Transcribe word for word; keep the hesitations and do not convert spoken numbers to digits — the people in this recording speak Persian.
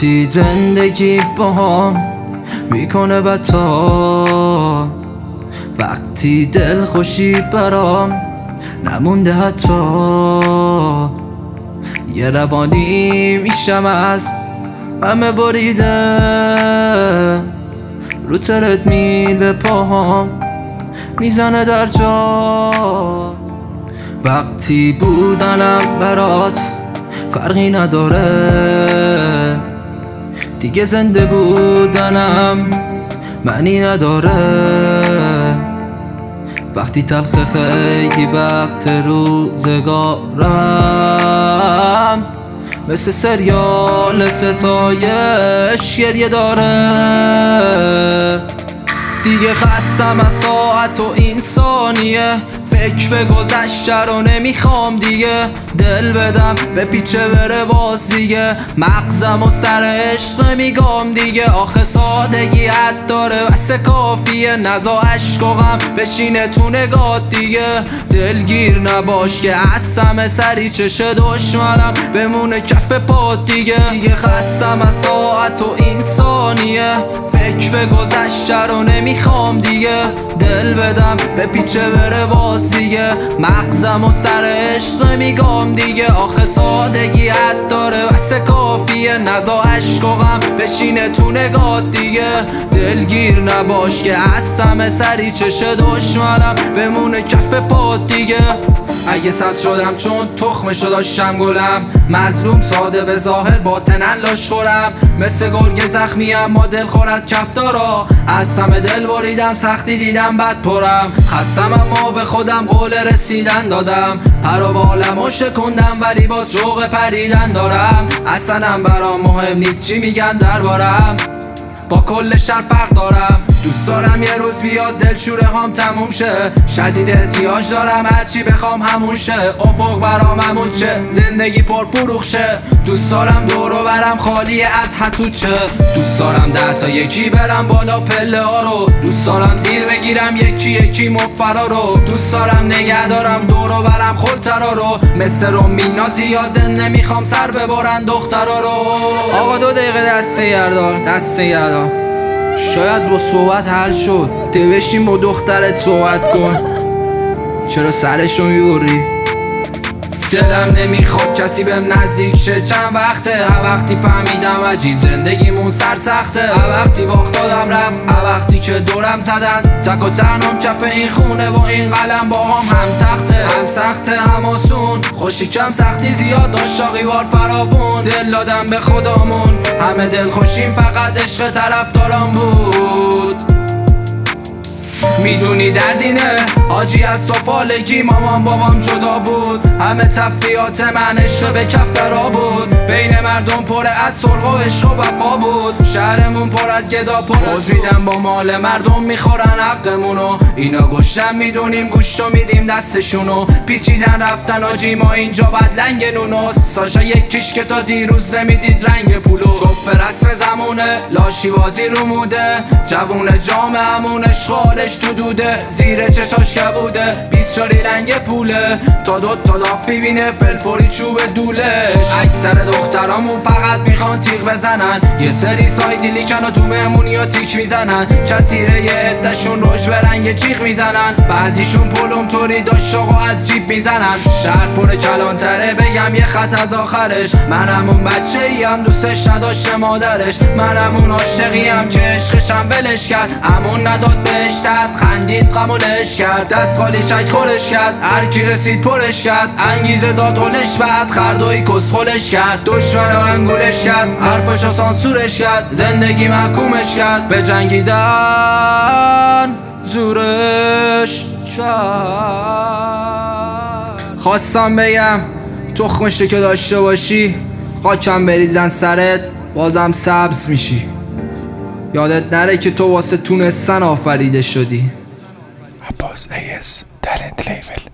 وقتی زندگی با هم میکنه بتا، وقتی دل خوشی برام نمونده حتی، یه روانی میشم از همه بریده، رو ترد میله پاهام میزنه در جا. وقتی بودنم برات فرقی نداره، دیگه زنده بودنم معنی نداره. وقتی تلخ خیلی وقت روزگارم مثل سریال ستایش گریه داره. دیگه خستم از ساعت و این ثانیه، فکر به گذشته رو نمیخوام دیگه، دل بدم به پیچه بره باز دیگه، مغزم و سر عشق میگم دیگه. آخه سادگی حد داره بس کافیه، نزا عشق و غم بشینه تو نگات دیگه. دلگیر نباش که عصم سری چش دشمنم بمونه کف پات دیگه. دیگه خستم از ساعت و این ثانیه، فکر به گذشته رو نمیخوام دیگه، دل بدم به پیچه بره باز دیگه، مغزم و سر عشق میگم دیگه. آخه سادگی حد داره بس کافیه، نزا عشق و غم بشینه تو نگات دیگه. دلگیر نباش که عصم سری چش دشمنم بمونه کف پات دیگه. اگه سبز شدم چون تخمشو داشتم گلم، مظلوم ساده به ظاهر باطنن لاش خورم، مثل گرگ زخمی اما دل خورد کفتارا، از سم دل بریدم سختی دیدم بد پرم. خستم اما به خودم قول رسیدن دادم، پر و بالمو شکندم ولی باز شوق پریدن دارم. اصلا برام مهم نیست چی میگن دربارم، با کل شهر فرق دارم. دوست دارم یه روز بیاد دلشوره هم تموم شه، شدید احتیاج دارم هرچی بخوام همون شه، افق برام همون شه، زندگی پر فروغ شه. دوست دارم دور و برم خالی از حسود شه، دوست دارم ده تا یکی برم بالا پله ها رو، دوست دارم زیر بگیرم یکی یکی مفرا رو، دوست دارم نگه دارم دور و برم خلطرا رو، مثل رومینا زیاده نمیخوام سر ببرن دخترا رو. آقا دو دقیقه دسته گردار دسته گردار، شاید با صحبت حل شد، ده بشین با دخترت صحبت کن، چرا سرشو میبری؟ دلم نمیخواد کسی بهم نزدیک شه، چند وقته هر وقتی فهمیدم عجیب زندگیمون سر سخته، هر وقتی باخت دادم رفت، هر وقتی که دورم زدن، تک و تنهام کف این خونه و این قلم با هم هم تخته، هم سخته هم آسون، خوشی کم سختی زیاد داشت شاقی بار فراوون. دل دادم به خدامون همه دل خوشیم فقط عشق طرفدارم بود. میدونی دردینه حاجی از سفالگی مامان بابام جدا بود، همه تفریات من عشق به کف را بود، بین مردم پر از صلح و عشق و وفا بود، شهرمون پر از گدا پر از میدن با مال مردم میخورن حقمونو، اینا گشتن میدونیم گوشتو میدیم دستشونو، پیچیدن رفتن حاجی ما اینجا بد لنگ نونو، ساشا یکیش که تا دیروز نمیدید رنگ پولو، توف رسم زمونه لاشی بازی رو موده، جوون جامعمون اشغالش تو دوده، زیر چشاش کبوده بیست چاری رنگ پوله، تا دو تا لافی بینه فلفوری چوب دولش. اکثر دخترامون فقط میخوان تیغ بزنن، یه سری سایدی لیکن و تو مهمونی ها تیک میزنن، کسیره یه عدشون روش به رنگ چیخ میزنن، بعضیشون پلوم توری داشت و از جیب میزنن. شهر پر کلانتره بگم یه خط از آخرش، منم اون بچه ای هم دوستش نداشته مادرش، منم اون عاشقی هم که عشقشم ولش کرد، امون نداد بهش تد خندید قمولش کرد، دست خالی چک خورش کرد، هر کی رسید پرش کرد، انگیزه داد هلش بعد خردوی کس خولش کرد، دشمن و انگولش کرد، حرفشو سانسورش کرد، زندگی محکومش کرد، به جنگیدن زورش کرد. خواستم بگم تخمشو که داشته باشی خاکم بریزن سرت بازم سبز میشی، یادت نره که تو واسه تونستن آفریده شدی. عباس ایس تالنت لیبل.